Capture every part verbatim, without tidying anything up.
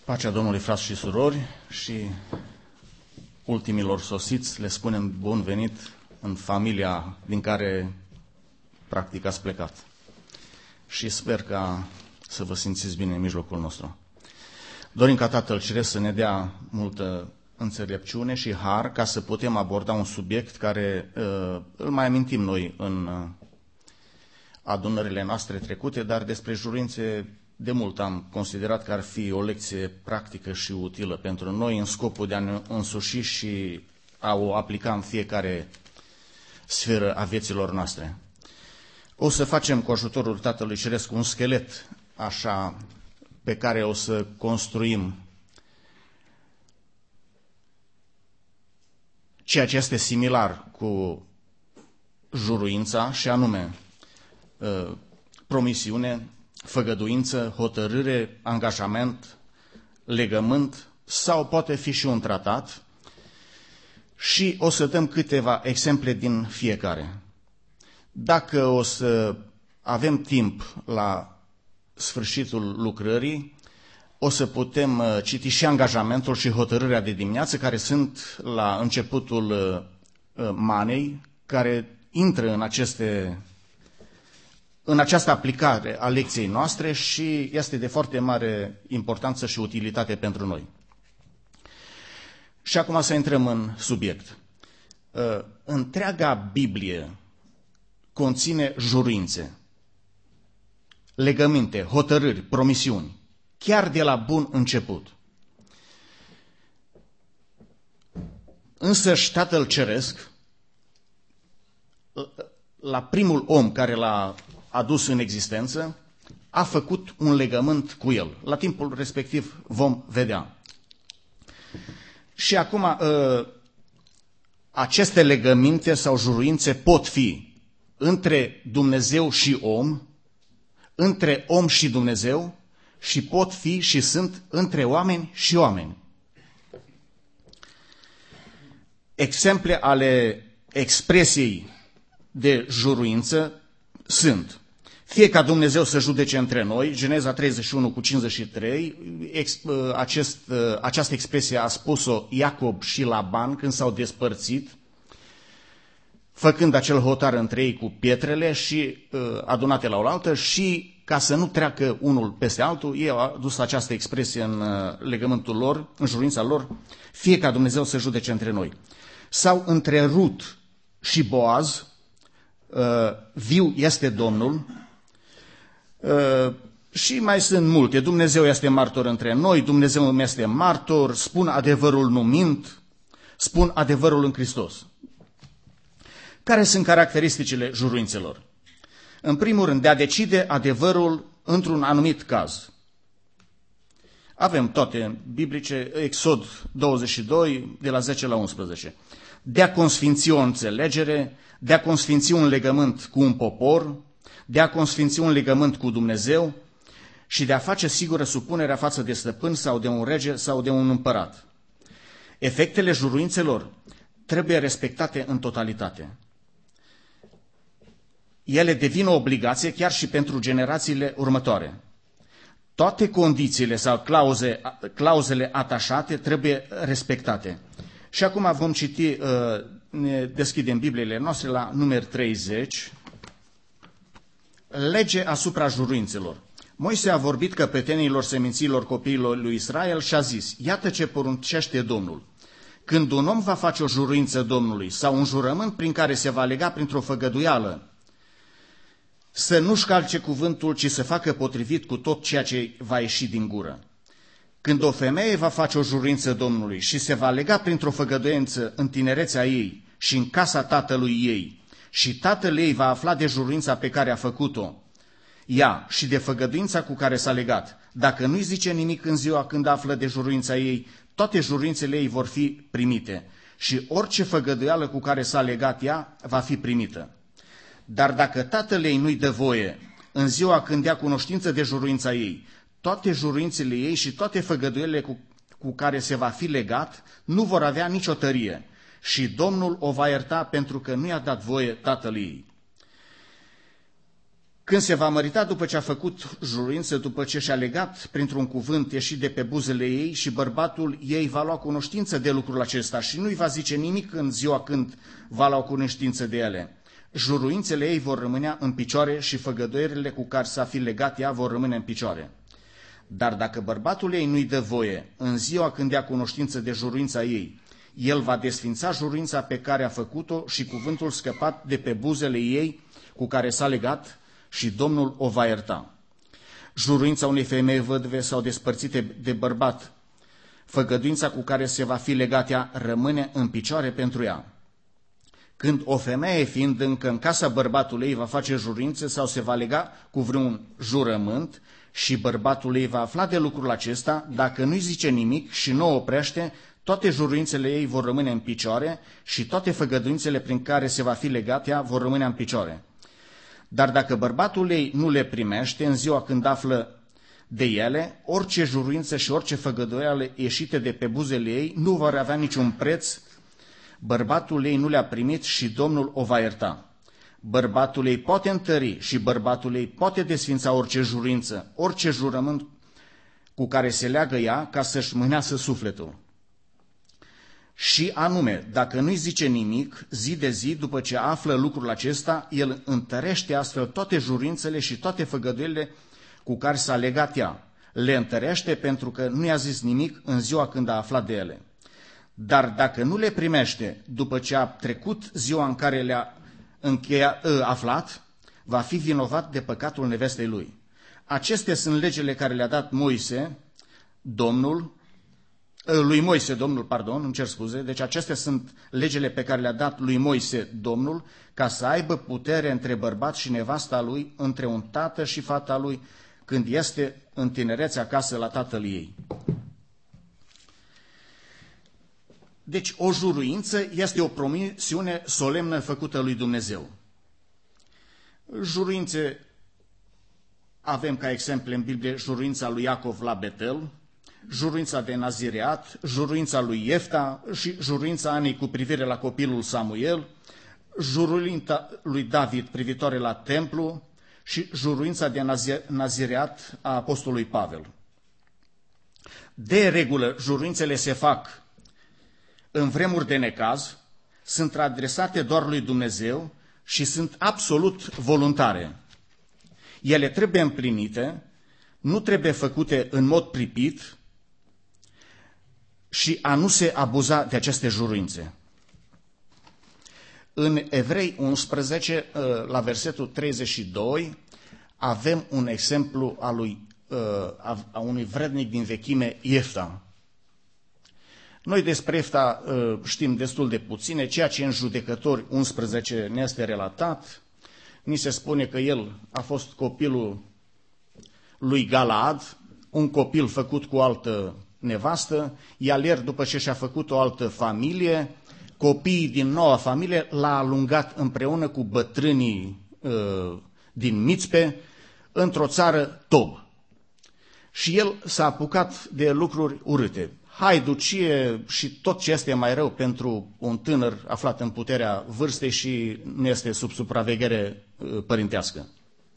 Pacea Domnului, frați și surori, și ultimilor sosiți le spunem bun venit în familia din care practic ați plecat. Și sper ca să vă simțiți bine în mijlocul nostru. Dorim ca Tatăl Ceresc să ne dea multă înțelepciune și har ca să putem aborda un subiect care uh, îl mai amintim noi în uh, adunările noastre trecute, dar despre juruințe de mult am considerat că ar fi o lecție practică și utilă pentru noi în scopul de a ne însuși și a o aplica în fiecare sferă a vieților noastre. O să facem cu ajutorul Tatălui Ceresc un schelet așa pe care o să construim ceea ce este similar cu juruința, și anume promisiune, făgăduință, hotărâre, angajament, legământ, sau poate fi și un tratat, și o să dăm câteva exemple din fiecare. Dacă o să avem timp la sfârșitul lucrării, o să putem citi și angajamentul și hotărârea de dimineață, care sunt la începutul manei, care intră în aceste în această aplicare a lecției noastre și este de foarte mare importanță și utilitate pentru noi. Și acum să intrăm în subiect. Întreaga Biblie conține juruințe, legăminte, hotărâri, promisiuni, chiar de la bun început. Însăși Tatăl Ceresc, la primul om care l-a adus în existență, a făcut un legământ cu el. La timpul respectiv vom vedea. Și acum, aceste legăminte sau juruințe pot fi între Dumnezeu și om, între om și Dumnezeu, și pot fi și sunt între oameni și oameni. Exemple ale expresiei de juruință sunt: fie ca Dumnezeu să judece între noi, Geneza treizeci și unu cu cincizeci și trei, ex, acest, această expresie a spus-o Iacob și Laban când s-au despărțit, făcând acel hotar între ei cu pietrele și uh, adunate la oaltă, și ca să nu treacă unul peste altul, ei au adus această expresie în uh, legământul lor, în juruința lor, fie ca Dumnezeu să judece între noi. Sau între Rut și Boaz, uh, viu este Domnul, uh, și mai sunt multe. Dumnezeu este martor între noi, Dumnezeu îmi este martor, spun adevărul, nu mint, spun adevărul în Hristos. Care sunt caracteristicile juruințelor? În primul rând, de a decide adevărul într-un anumit caz. Avem toate biblice, Exod douăzeci și doi, de la zece la unsprezece. De a consfinți o înțelegere, de a consfinți un legământ cu un popor, de a consfinți un legământ cu Dumnezeu și de a face sigură supunerea față de stăpân sau de un rege sau de un împărat. Efectele juruințelor trebuie respectate în totalitate. Ele devin o obligație chiar și pentru generațiile următoare. Toate condițiile sau clauze, clauzele atașate trebuie respectate. Și acum vom citi, ne deschidem Bibliile noastre la Numeri treizeci, lege asupra juruințelor. Moise a vorbit căpetenilor seminților copiilor lui Israel și a zis: iată ce poruncește Domnul. Când un om va face o juruință Domnului sau un jurământ prin care se va lega printr-o făgăduială, să nu-și calce cuvântul, ci să facă potrivit cu tot ceea ce va ieși din gură. Când o femeie va face o juruință Domnului și se va lega printr-o făgăduință în tinerețea ei și în casa tatălui ei, și tatăl ei va afla de juruința pe care a făcut-o, ea, și de făgăduința cu care s-a legat, dacă nu-i zice nimic în ziua când află de juruința ei, toate juruințele ei vor fi primite și orice făgăduială cu care s-a legat ea va fi primită. Dar dacă tatăl ei nu-i dă voie, în ziua când ia cunoștință de juruința ei, toate juruințele ei și toate făgăduielile cu, cu care se va fi legat nu vor avea nicio tărie și Domnul o va ierta pentru că nu i-a dat voie tatăl ei. Când se va mărita după ce a făcut juruință, după ce și-a legat printr-un cuvânt ieșit de pe buzele ei și bărbatul ei va lua cunoștință de lucrul acesta și nu-i va zice nimic în ziua când va lua cunoștință de ele. Juruințele ei vor rămâne în picioare și făgăduierile cu care s-a fi legat ea vor rămâne în picioare. Dar dacă bărbatul ei nu-i dă voie în ziua când ia cunoștință de juruința ei, el va desfința juruința pe care a făcut-o și cuvântul scăpat de pe buzele ei cu care s-a legat și Domnul o va ierta. Juruința unei femei vădve sau despărțite de bărbat, făgăduința cu care se va fi legat ea, rămâne în picioare pentru ea. Când o femeie, fiind încă în casa bărbatului ei, va face juruință sau se va lega cu vreun jurământ și bărbatul ei va afla de lucrul acesta, dacă nu-i zice nimic și nu o oprește, toate juruințele ei vor rămâne în picioare și toate făgăduințele prin care se va fi legat ea vor rămâne în picioare. Dar dacă bărbatul ei nu le primește în ziua când află de ele, orice juruință și orice făgăduială ieșite de pe buzele ei nu vor avea niciun preț. Bărbatul ei nu le-a primit și Domnul o va ierta. Bărbatul ei poate întări și bărbatul ei poate desfința orice juruință, orice jurământ cu care se leagă ea ca să-și mânească sufletul. Și anume, dacă nu-i zice nimic, zi de zi, după ce află lucrul acesta, el întărește astfel toate jurințele și toate făgăduielile cu care s-a legat ea. Le întărește pentru că nu i-a zis nimic în ziua când a aflat de ele. Dar dacă nu le primește după ce a trecut ziua în care le-a încheia, aflat, va fi vinovat de păcatul nevestei lui. Acestea sunt legile care le-a dat Moise, Domnul, lui Moise, Domnul, pardon, îmi cer scuze, deci acestea sunt legile pe care le-a dat lui Moise, Domnul, ca să aibă putere între bărbat și nevasta lui, între un tată și fata lui, când este în tinerețe acasă la tatăl ei. Deci o juruință este o promisiune solemnă făcută lui Dumnezeu. Juruințe avem ca exemple în Biblie juruința lui Iacov la Betel, juruința de Nazireat, juruința lui Iefta și juruința Anei cu privire la copilul Samuel, juruința lui David privitoare la templu și juruința de Nazireat a apostolului Pavel. De regulă, juruințele se fac în vremuri de necaz, sunt adresate doar lui Dumnezeu și sunt absolut voluntare. Ele trebuie împlinite, nu trebuie făcute în mod pripit și a nu se abuza de aceste juruințe. În Evrei unsprezece, la versetul treizeci și doi, avem un exemplu a, lui, a unui vrednic din vechime, Iefta. Noi despre Iefta știm destul de puține, ceea ce în Judecători unsprezece ne este relatat. Ni se spune că el a fost copilul lui Galaad, un copil făcut cu o altă nevastă, iar după ce și-a făcut o altă familie, copiii din noua familie l-a alungat împreună cu bătrânii uh, din Mițpe într-o țară Tob. Și el s-a apucat de lucruri urâte. Haiducie și tot ce este mai rău pentru un tânăr aflat în puterea vârstei și nu este sub supraveghere părintească.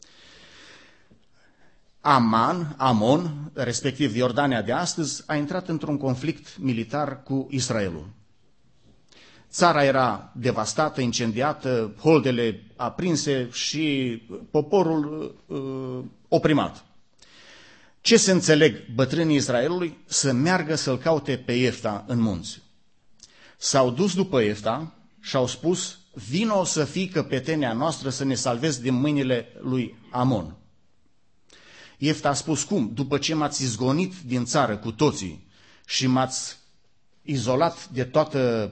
Aman, Amon, respectiv Iordania de astăzi, a intrat într-un conflict militar cu Israelul. Țara era devastată, incendiată, holdele aprinse și poporul uh, oprimat. Ce se înțeleg bătrânii Israelului? Să meargă să-l caute pe Iefta în munți. S-au dus după Iefta și au spus, vino să fii căpetenia noastră să ne salvezi din mâinile lui Amon. Iefta a spus, cum? După ce m-ați izgonit din țară cu toții și m-ați izolat de toată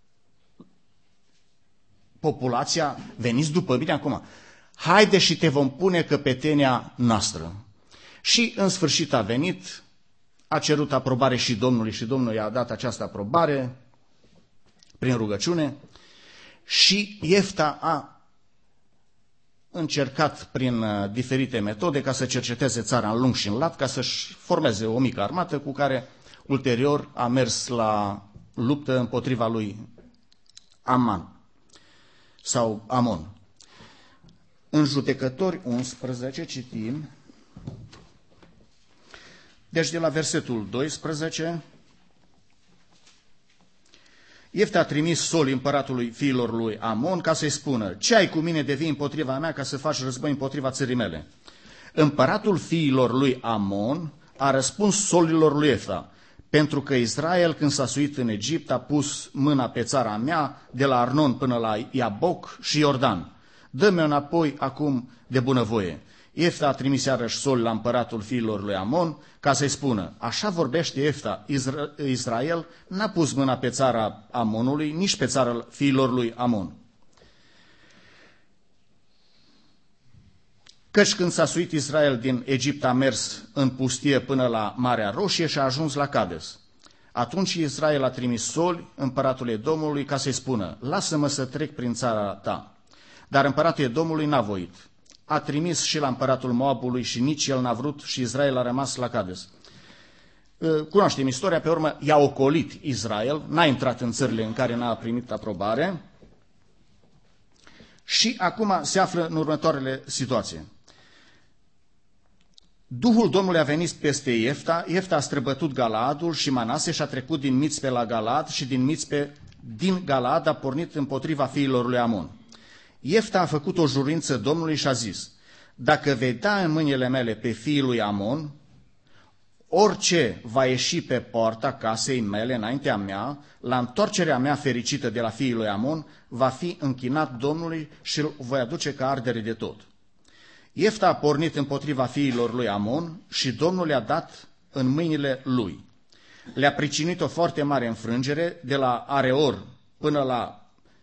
populația, veniți după mine acum. Haide și te vom pune căpetenia noastră. Și în sfârșit a venit, a cerut aprobare și Domnului și Domnul i-a dat această aprobare prin rugăciune și Iefta a încercat prin diferite metode ca să cerceteze țara în lung și în lat, ca să-și formeze o mică armată cu care ulterior a mers la luptă împotriva lui Aman sau Amon. În Judecători unsprezece citim, deci de la versetul doisprezece, Iefta a trimis soli împăratului fiilor lui Amon ca să-i spună: ce ai cu mine de vii împotriva mea ca să faci război împotriva țării mele? Împăratul fiilor lui Amon a răspuns solilor lui Iefta: pentru că Israel, când s-a suit în Egipt, a pus mâna pe țara mea, de la Arnon până la Iaboc și Iordan. Dă-mi înapoi acum de bunăvoie. Iefta a trimis iarăși soli la împăratul fiilor lui Amon ca să-i spună: așa vorbește Iefta, Isra- Israel n-a pus mâna pe țara Amonului, nici pe țara fiilor lui Amon. Căci când s-a suit Israel din Egipt, a mers în pustie până la Marea Roșie și a ajuns la Cades. Atunci Israel a trimis soli împăratului Edomului ca să-i spună: lasă-mă să trec prin țara ta. Dar împăratul Edomului n-a voit. A trimis și la împăratul Moabului și nici el n-a vrut și Israel a rămas la Cades. Cunoaștem istoria, pe urmă i-a ocolit Israel, n-a intrat în țările în care n-a primit aprobare și acum se află în următoarele situații. Duhul Domnului a venit peste Iefta, Iefta a străbătut Galaadul și Manase și a trecut din Mițpe la Galaad și din Mițpe din Galaad a pornit împotriva fiilor lui Amon. Iefta a făcut o jurință Domnului și a zis: dacă vei da în mâinile mele pe fiii lui Amon, orice va ieși pe poarta casei mele înaintea mea, la întoarcerea mea fericită de la fiii lui Amon, va fi închinat Domnului și îl voi aduce ca ardere de tot. Iefta a pornit împotriva fiilor lui Amon și Domnul le-a dat în mâinile lui. Le-a pricinit o foarte mare înfrângere, de la Areor până la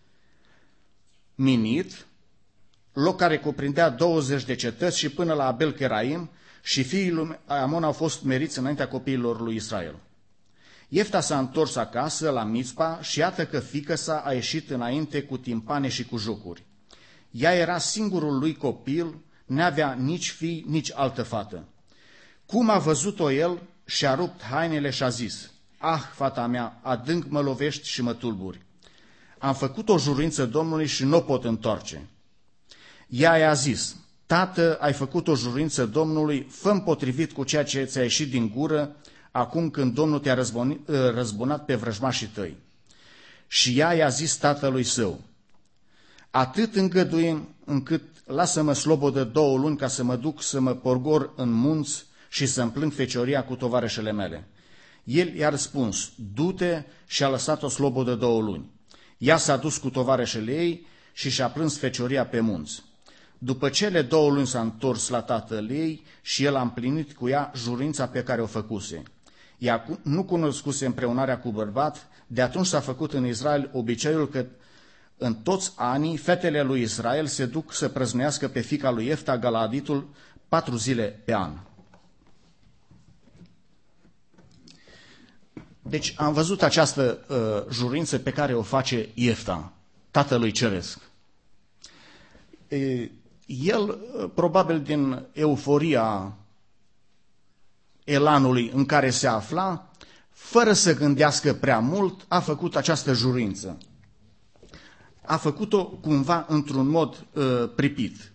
Minit, loc care cuprindea douăzeci de cetăți, și până la Abel Cheraim, și fiii lui Amon au fost meriți înaintea copiilor lui Israel. Iefta s-a întors acasă la Mițpa și iată că fiică-sa a ieșit înainte cu timpane și cu jocuri. Ea era singurul lui copil, n-avea nici fii, nici altă fată. Cum a văzut-o el, și-a rupt hainele și a zis: ah, fata mea, adânc mă lovești și mă tulburi. Am făcut o jurință Domnului și nu o pot întoarce. Ea i-a zis: tată, ai făcut o jurință Domnului, fă-mi potrivit cu ceea ce ți-a ieșit din gură, acum când Domnul te-a răzbunat pe vrăjmașii tăi. Și ea i-a zis tatălui său: atât îngăduim încât lasă-mă slobodă două luni ca să mă duc să mă porgor în munți și să-mi plâng fecioria cu tovarășele mele. El i-a răspuns: du-te, și a lăsat-o slobodă două luni. Ea s-a dus cu tovarășele ei și și-a plâns fecioria pe munți. După cele două luni s-a întors la tatăl ei și el a împlinit cu ea jurința pe care o făcuse. Ea nu cunoscuse împreunarea cu bărbat, de atunci s-a făcut în Israel obiceiul că în toți anii fetele lui Israel se duc să prăznuiască pe fiica lui Iefta, Galaaditul, patru zile pe an. Deci am văzut această uh, jurință pe care o face Iefta, tatălui ceresc. E, el, probabil din euforia elanului în care se afla, fără să gândească prea mult, a făcut această jurință. A făcut-o cumva într-un mod uh, pripit.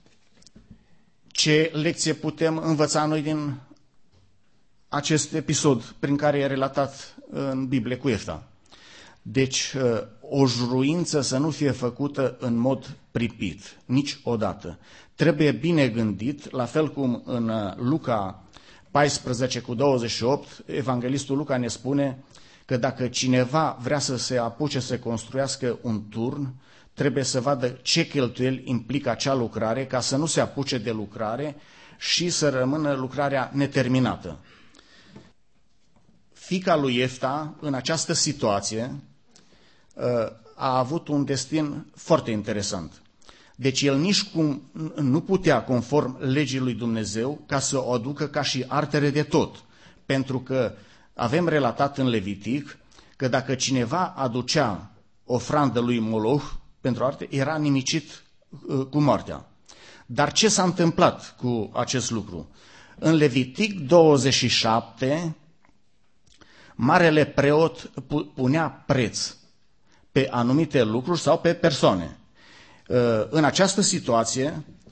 Ce lecție putem învăța noi din acest episod prin care e relatat în Biblie cu Iefta? Deci, uh, o juruință să nu fie făcută în mod pripit, niciodată. Trebuie bine gândit, la fel cum în Luca paisprezece cu douăzeci și opt, evanghelistul Luca ne spune că dacă cineva vrea să se apuce să construiască un turn, trebuie să vadă ce cheltuieli implică acea lucrare, ca să nu se apuce de lucrare și să rămână lucrarea neterminată. Fiica lui Iefta, în această situație, a avut un destin foarte interesant. Deci el nici cum nu putea, conform legii lui Dumnezeu, ca să o aducă ca și artere de tot, pentru că avem relatat în Levitic că dacă cineva aducea ofrandă lui Moloch pentru arte, era nimicit uh, cu moartea. Dar ce s-a întâmplat cu acest lucru? În Levitic douăzeci și șapte, marele preot punea preț pe anumite lucruri sau pe persoane. Uh, în această situație,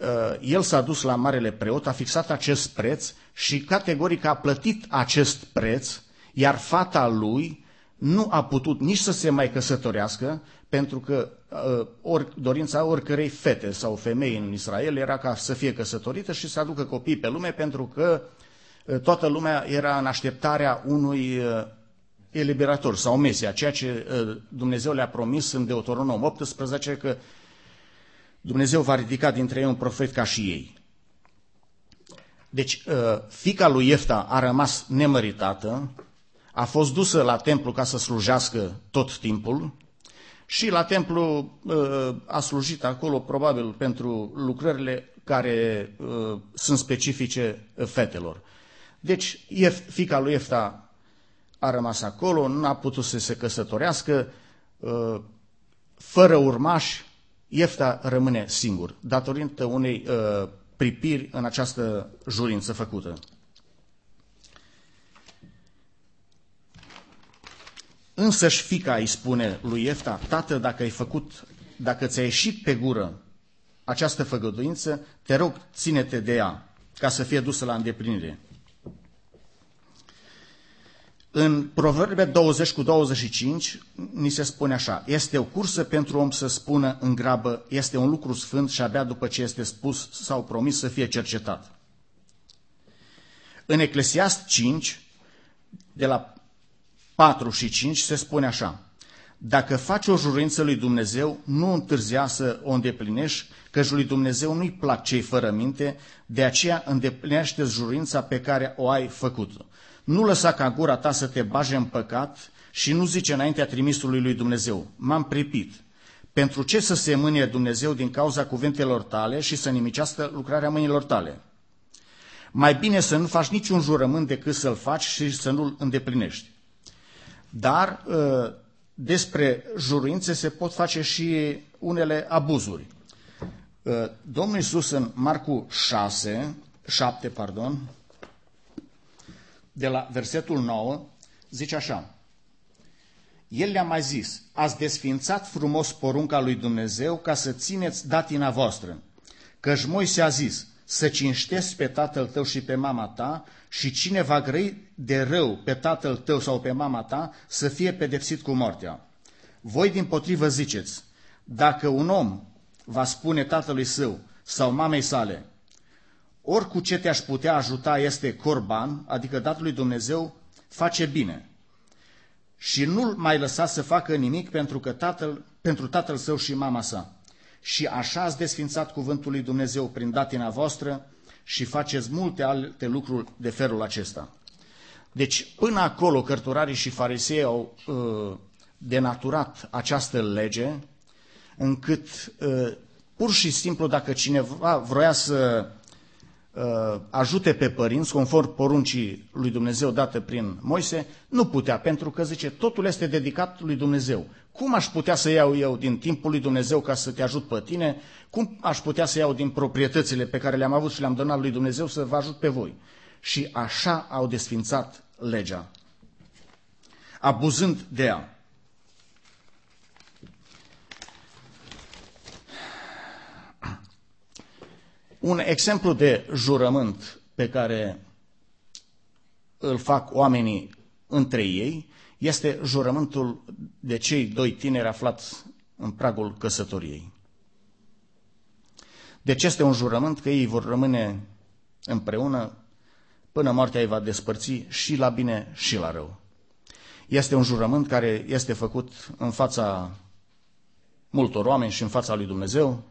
el s-a dus la marele preot, a fixat acest preț și categoric a plătit acest preț, iar fata lui nu a putut nici să se mai căsătorească, pentru că ori, dorința oricărei fete sau femei în Israel era ca să fie căsătorită și să aducă copii pe lume, pentru că toată lumea era în așteptarea unui eliberator sau Mesia, ceea ce Dumnezeu le-a promis în Deuteronom optsprezece, că Dumnezeu va ridica dintre ei un profet ca și ei. Deci, fiica lui Iefta a rămas nemăritată, a fost dusă la templu ca să slujească tot timpul și la templu a slujit acolo probabil pentru lucrările care sunt specifice fetelor. Deci, fiica lui Iefta a rămas acolo, nu a putut să se căsătorească, fără urmași. Iefta rămâne singur, datorită unei uh, pripiri în această jurință făcută. Însăși fiica îi spune lui Iefta: tată, dacă ai făcut, dacă ți-a ieșit pe gură această făgăduință, te rog, ține-te de ea, ca să fie dusă la îndeplinire. În Proverbe douăzeci cu douăzeci și cinci ni se spune așa: este o cursă pentru om să spună în grabă, este un lucru sfânt și abia după ce este spus sau promis să fie cercetat. În Eclesiast cinci, de la patru și cinci, se spune așa: dacă faci o jurință lui Dumnezeu, nu întârzia să o îndeplinești, căci lui Dumnezeu nu-i plac cei fără minte, de aceea îndeplinește jurința pe care o ai făcut-o. Nu lăsa ca gura ta să te bage în păcat și nu zice înaintea trimisului lui Dumnezeu: m-am pripit. Pentru ce să se mânie Dumnezeu din cauza cuvintelor tale și să nimicească lucrarea mâinilor tale? Mai bine să nu faci niciun jurământ decât să-l faci și să nu-l îndeplinești. Dar despre juruințe se pot face și unele abuzuri. Domnul Iisus în Marcu șase, șapte, pardon, de la versetul nouă, zice așa: El le-a mai zis: ați desfințat frumos porunca lui Dumnezeu ca să țineți datina voastră, căci Moise a zis: să cinstești pe tatăl tău și pe mama ta, și cine va grăi de rău pe tatăl tău sau pe mama ta să fie pedepsit cu moartea. Voi dimpotrivă ziceți: dacă un om va spune tatălui său sau mamei sale: ori cu ce te-aș putea ajuta este corban, adică datul lui Dumnezeu, face bine, și nu-l mai lăsa să facă nimic pentru, că tatăl, pentru tatăl său și mama sa. Și așa ați desfințat cuvântul lui Dumnezeu prin datina voastră și faceți multe alte lucruri de felul acesta. Deci, până acolo, cărturarii și farisei au uh, denaturat această lege, încât uh, pur și simplu, dacă cineva vroia să ajute pe părinți, conform poruncii lui Dumnezeu dată prin Moise, nu putea, pentru că, zice, totul este dedicat lui Dumnezeu. Cum aș putea să iau eu din timpul lui Dumnezeu ca să te ajut pe tine? Cum aș putea să iau din proprietățile pe care le-am avut și le-am donat lui Dumnezeu să vă ajut pe voi? Și așa au desfințat legea, abuzând de ea. Un exemplu de jurământ pe care îl fac oamenii între ei este jurământul de cei doi tineri aflați în pragul căsătoriei. Deci este un jurământ că ei vor rămâne împreună până moartea îi va despărți și la bine și la rău. Este un jurământ care este făcut în fața multor oameni și în fața lui Dumnezeu,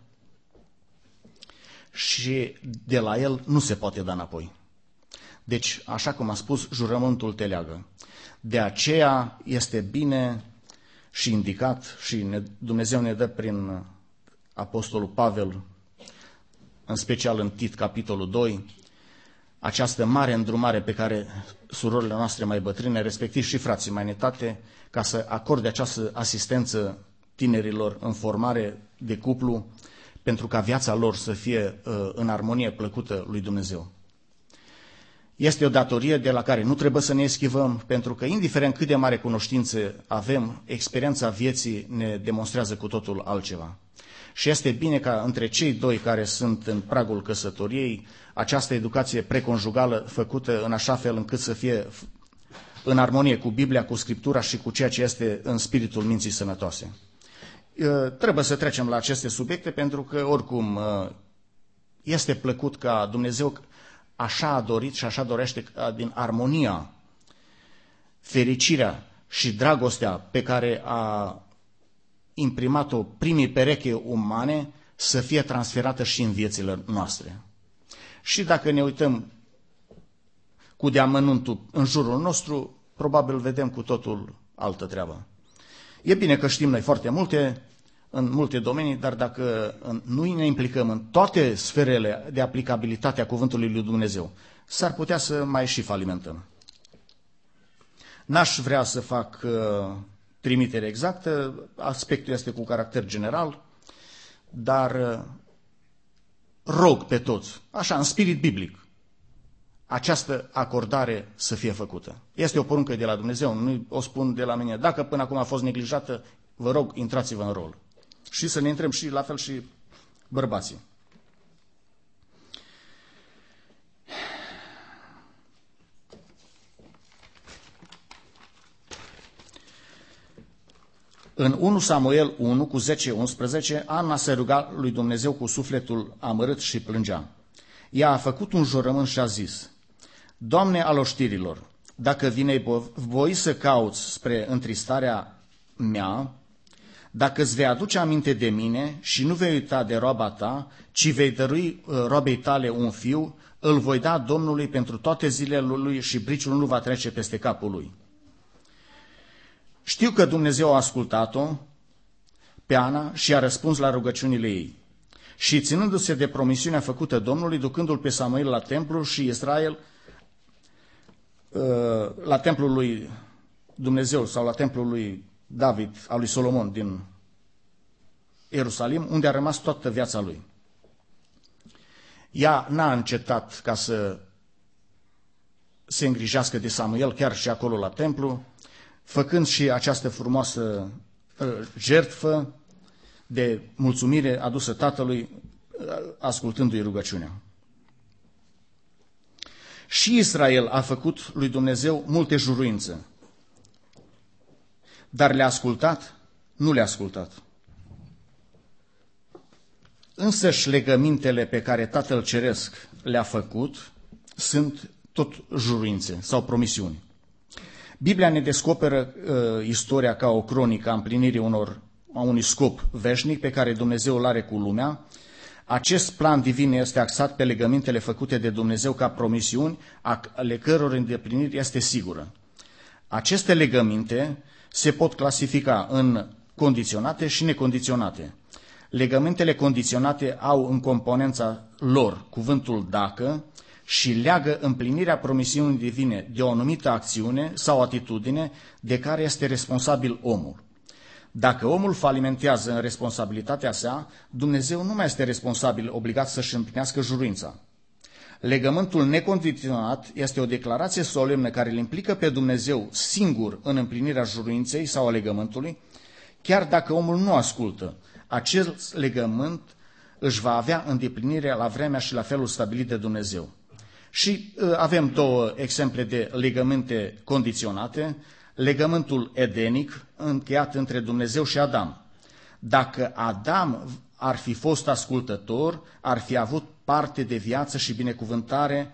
și de la el nu se poate da înapoi. Deci, așa cum a spus, jurământul te leagă. De aceea este bine și indicat, și ne, Dumnezeu ne dă prin Apostolul Pavel, în special în Tit, capitolul doi, această mare îndrumare pe care surorile noastre mai bătrâne, respectiv și frații mai netate, ca să acorde această asistență tinerilor în formare de cuplu, pentru ca viața lor să fie uh, în armonie plăcută lui Dumnezeu. Este o datorie de la care nu trebuie să ne eschivăm, pentru că, indiferent cât de mare cunoștințe avem, experiența vieții ne demonstrează cu totul altceva. Și este bine ca între cei doi care sunt în pragul căsătoriei, această educație preconjugală făcută în așa fel încât să fie în armonie cu Biblia, cu Scriptura și cu ceea ce este în spiritul minții sănătoase. Trebuie să trecem la aceste subiecte pentru că, oricum, este plăcut ca Dumnezeu așa a dorit și așa dorește din armonia, fericirea și dragostea pe care a imprimat-o primii pereche umane să fie transferată și în viețile noastre. Și dacă ne uităm cu deamănuntul în jurul nostru, probabil vedem cu totul altă treabă. E bine că știm noi foarte multe, în multe domenii, dar dacă nu ne implicăm în toate sferele de aplicabilitate a Cuvântului lui Dumnezeu, s-ar putea să mai și falimentăm. N-aș vrea să fac uh, trimitere exactă, aspectul este cu caracter general, dar uh, rog pe toți, așa, în spirit biblic, această acordare să fie făcută. Este o poruncă de la Dumnezeu, nu o spun de la mine. Dacă până acum a fost neglijată, vă rog, intrați-vă în rol. Și să ne intrăm și la fel și bărbații. În unu Samuel unu, cu zece unsprezece, Ana se ruga lui Dumnezeu cu sufletul amărât și plângea. Ea a făcut un jurământ și a zis: Doamne al oștirilor, dacă vine voi să cauți spre întristarea mea, dacă îți vei aduce aminte de mine și nu vei uita de roaba ta, ci vei dărui roabei tale un fiu, îl voi da Domnului pentru toate zilele lui și briciul nu va trece peste capul lui. Știu că Dumnezeu a ascultat-o pe Ana și a răspuns la rugăciunile ei. Și ținându-se de promisiunea făcută Domnului, ducându-l pe Samuel la templu și Israel, la templul lui Dumnezeu sau la templul lui David, al lui Solomon din Ierusalim, unde a rămas toată viața lui. Ea n-a încetat ca să se îngrijească de Samuel, chiar și acolo la templu, făcând și această frumoasă jertfă de mulțumire adusă tatălui, ascultându-i rugăciunea. Și Israel a făcut lui Dumnezeu multe juruințe, dar le-a ascultat? Nu le-a ascultat. Însăși legămintele pe care Tatăl Ceresc le-a făcut sunt tot juruințe sau promisiuni. Biblia ne descoperă uh, istoria ca o cronică a împlinirii unor, a unui scop veșnic pe care Dumnezeu îl are cu lumea. Acest plan divin este axat pe legămintele făcute de Dumnezeu ca promisiuni, ale căror îndeplinire este sigură. Aceste legăminte se pot clasifica în condiționate și necondiționate. Legămintele condiționate au în componența lor cuvântul dacă și leagă împlinirea promisiunii divine de o anumită acțiune sau atitudine de care este responsabil omul. Dacă omul falimentează în responsabilitatea sa, Dumnezeu nu mai este responsabil, obligat să-și împlinească juruința. Legământul necondiționat este o declarație solemnă care îl implică pe Dumnezeu singur în împlinirea juruinței sau a legământului, chiar dacă omul nu ascultă. Acel legământ își va avea îndeplinirea la vremea și la felul stabilit de Dumnezeu. Și uh, avem două exemple de legământe condiționate. Legământul edenic încheiat între Dumnezeu și Adam. Dacă Adam ar fi fost ascultător, ar fi avut parte de viață și binecuvântare,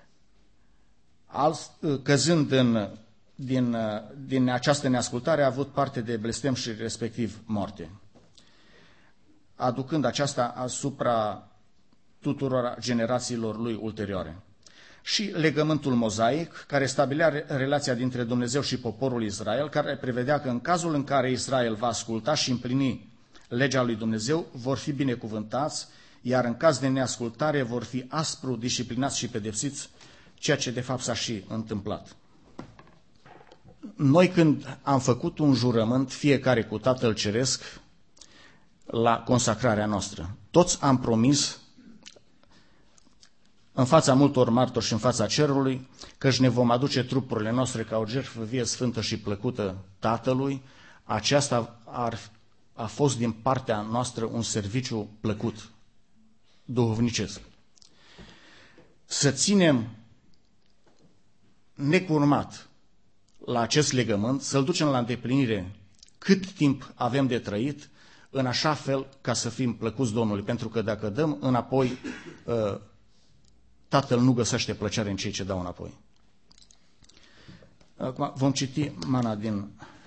căzând în, din, din această neascultare, a avut parte de blestem și respectiv moarte, aducând aceasta asupra tuturor generațiilor lui ulterioare. Și legământul mozaic, care stabilea relația dintre Dumnezeu și poporul Israel, care prevedea că în cazul în care Israel va asculta și împlini legea lui Dumnezeu, vor fi binecuvântați, iar în caz de neascultare vor fi aspru disciplinați și pedepsiți, ceea ce de fapt s-a și întâmplat. Noi când am făcut un jurământ, fiecare cu Tatăl Ceresc, la consacrarea noastră, toți am promis în fața multor martori și în fața cerului, căci ne vom aduce trupurile noastre ca o jertfă vie, sfântă și plăcută Tatălui. Aceasta ar, a fost din partea noastră un serviciu plăcut, duhovnicesc. Să ținem necurmat la acest legământ, să-l ducem la îndeplinire cât timp avem de trăit, în așa fel ca să fim plăcuți Domnului, pentru că dacă dăm înapoi, Tatăl nu găsește plăcere în cei ce dau înapoi. Acum vom citi mana din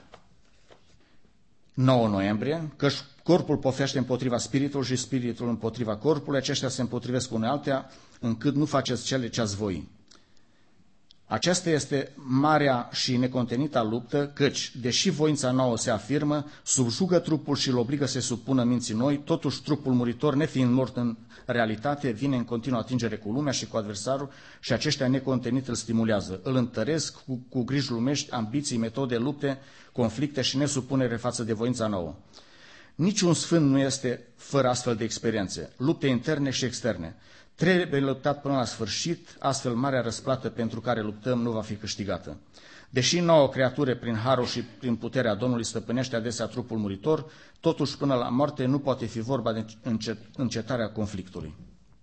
nouă noiembrie, căci corpul poftește împotriva spiritului și spiritul împotriva corpului, aceștia se împotrivesc unei altea, încât nu faceți cele ce ați voi. Aceasta este marea și necontenita luptă, căci, deși voința nouă se afirmă, subjugă trupul și îl obligă să se supună minții noi, totuși trupul muritor, nefiind mort în realitate, vine în continuă atingere cu lumea și cu adversarul și aceștia necontenit îl stimulează. Îl întăresc cu, cu griji lumești, ambiții, metode, lupte, conflicte și nesupunere față de voința nouă. Niciun sfânt nu este fără astfel de experiențe, lupte interne și externe. Trebuie luptat până la sfârșit, astfel marea răsplată pentru care luptăm nu va fi câștigată. Deși nouă creatură prin harul și prin puterea Domnului stăpânește adesea trupul muritor, totuși până la moarte nu poate fi vorba de încetarea conflictului.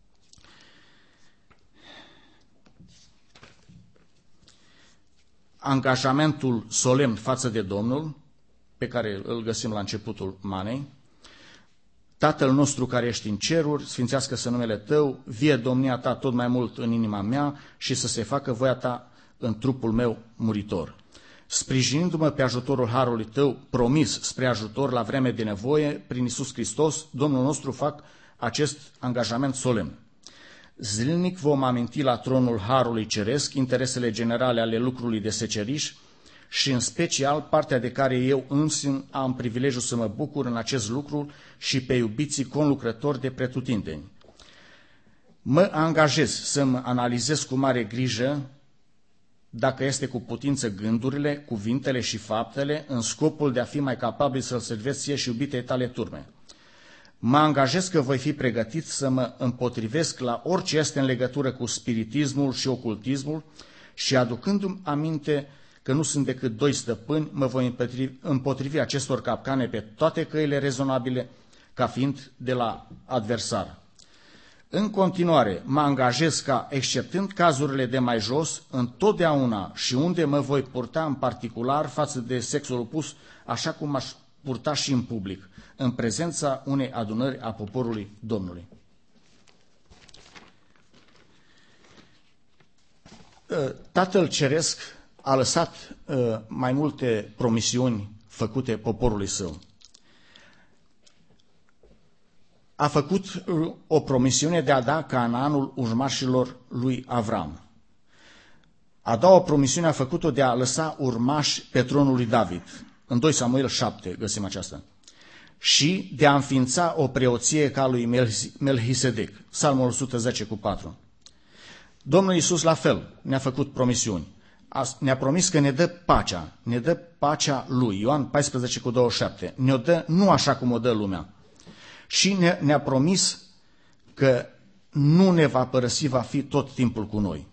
Angajamentul solemn față de Domnul, pe care îl găsim la începutul manei: Tatăl nostru care ești în ceruri, sfințească-se numele Tău, vie domnia Ta tot mai mult în inima mea și să se facă voia Ta în trupul meu muritor. Sprijinindu-mă pe ajutorul harului Tău, promis spre ajutor la vreme de nevoie, prin Iisus Hristos, Domnul nostru, fac acest angajament solemn. Zilnic vom aminti la tronul harului ceresc interesele generale ale lucrului de seceriș și în special partea de care eu însumi am privilegiul să mă bucur în acest lucru și pe iubiții conlucrători de pretutindeni. Mă angajez să-mi analizez cu mare grijă, dacă este cu putință, gândurile, cuvintele și faptele, în scopul de a fi mai capabil să-L servesc ție și iubitei tale turme. Mă angajez că voi fi pregătit să mă împotrivesc la orice este în legătură cu spiritismul și ocultismul și, aducându-mi aminte că nu sunt decât doi stăpâni, mă voi împotrivi, împotrivi acestor capcane pe toate căile rezonabile, ca fiind de la adversar. În continuare, mă angajez ca, exceptând cazurile de mai jos, întotdeauna și unde mă voi purta în particular față de sexul opus, așa cum aș purta și în public, în prezența unei adunări a poporului Domnului. Tatăl Ceresc a lăsat uh, mai multe promisiuni făcute poporului său. A făcut uh, o promisiune de a da Canaanul urmașilor lui Avram. A doua promisiune a făcut-o de a lăsa urmași pe tronul lui David. În doi Samuel șapte găsim aceasta. Și de a înființa o preoție ca lui Melchisedec. Psalmul o sută zece cu patru. Domnul Iisus la fel ne-a făcut promisiuni. Ne-a promis că ne dă pacea, ne dă pacea Lui, Ioan paisprezece cu douăzeci și șapte, ne-o dă nu așa cum o dă lumea. Și ne, ne-a promis că nu ne va părăsi, va fi tot timpul cu noi.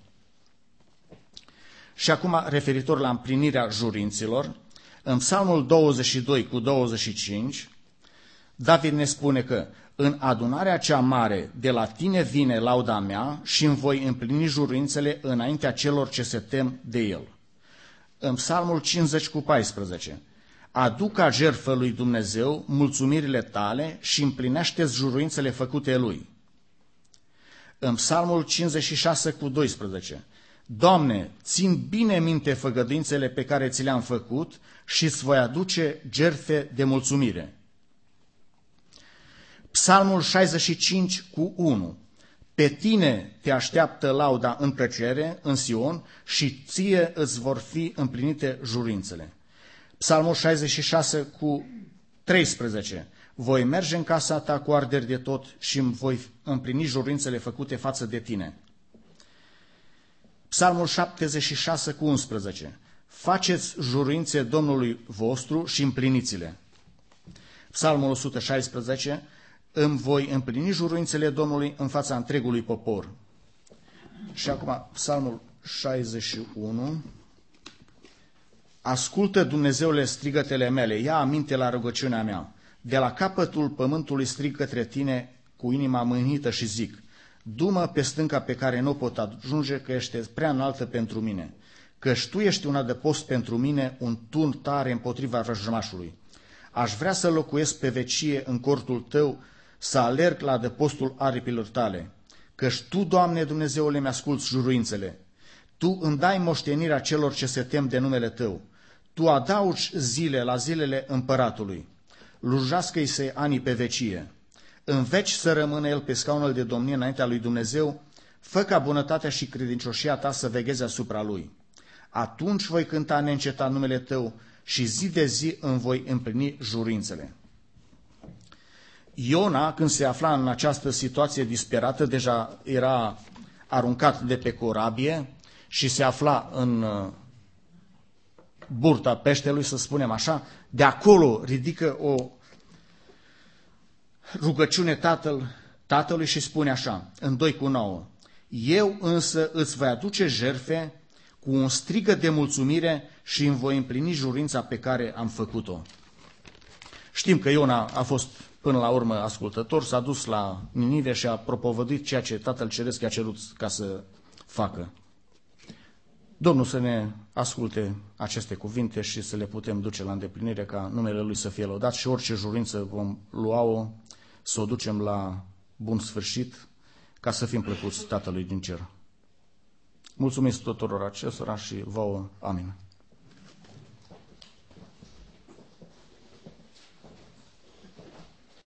Și acum, referitor la împlinirea jurinților, în Psalmul douăzeci și doi cu douăzeci și cinci, David ne spune că în adunarea cea mare de la tine vine lauda mea și îmi voi împlini jurințele înaintea celor ce se tem de el. În Psalmul cincizeci cu paisprezece, adu ca jertfă lui Dumnezeu mulțumirile tale și împlinește-ți juruințele făcute lui. În Psalmul cincizeci și șase cu doisprezece, Doamne, țin bine minte făgăduințele pe care ți le-am făcut și îți voi aduce jertfe de mulțumire. Psalmul șaizeci și cinci cu unu. Pe tine te așteaptă lauda în plăcere, în Sion, și ție îți vor fi împlinite jurințele. Psalmul șaizeci și șase cu treisprezece. Voi merge în casa ta cu arderi de tot și îmi voi împlini jurințele făcute față de tine. Psalmul șaptezeci și șase cu unsprezece. Faceți jurințe Domnului vostru și împliniți-le. Psalmul o sută șaisprezece. Îmi voi împlini juruințele Domnului în fața întregului popor. Și acum, Psalmul șaizeci și unu. Ascultă, Dumnezeule, strigătele mele, ia aminte la rugăciunea mea. De la capătul pământului strig către tine cu inima mâhnită și zic, du-mă pe stânca pe care nu pot ajunge, că ești prea înaltă pentru mine, căci tu ești un adăpost pentru mine, un turn tare împotriva vrăjmașului. Aș vrea să locuiesc pe vecie în cortul tău, să alerg la adăpostul aripilor tale, căci tu, Doamne Dumnezeule, mi-asculți juruințele. Tu îmi dai moștenirea celor ce se tem de numele tău. Tu adaugi zile la zilele împăratului. Lujească-i se anii pe vecie. În veci să rămână el pe scaunul de domnie înaintea lui Dumnezeu, fă ca bunătatea și credincioșia ta să vegheze asupra lui. Atunci voi cânta neîncetat numele tău și zi de zi îmi voi împlini jurințele. Iona, când se afla în această situație disperată, deja era aruncat de pe corabie și se afla în burta peștelui, să spunem așa. De acolo ridică o rugăciune tatăl, tatălui și spune așa, în doi cu nouă, eu însă îți voi aduce jertfe cu un strigă de mulțumire și îmi voi împlini jurința pe care am făcut-o. Știm că Iona a fost până la urmă ascultător, s-a dus la Ninive și a propovăduit ceea ce Tatăl Ceresc i-a cerut ca să facă. Domnul să ne asculte aceste cuvinte și să le putem duce la îndeplinire, ca numele Lui să fie lăudat și orice jurință vom lua-o, să o ducem la bun sfârșit, ca să fim plăcuți Tatălui din cer. Mulțumesc tuturor acestora și vouă. Amin.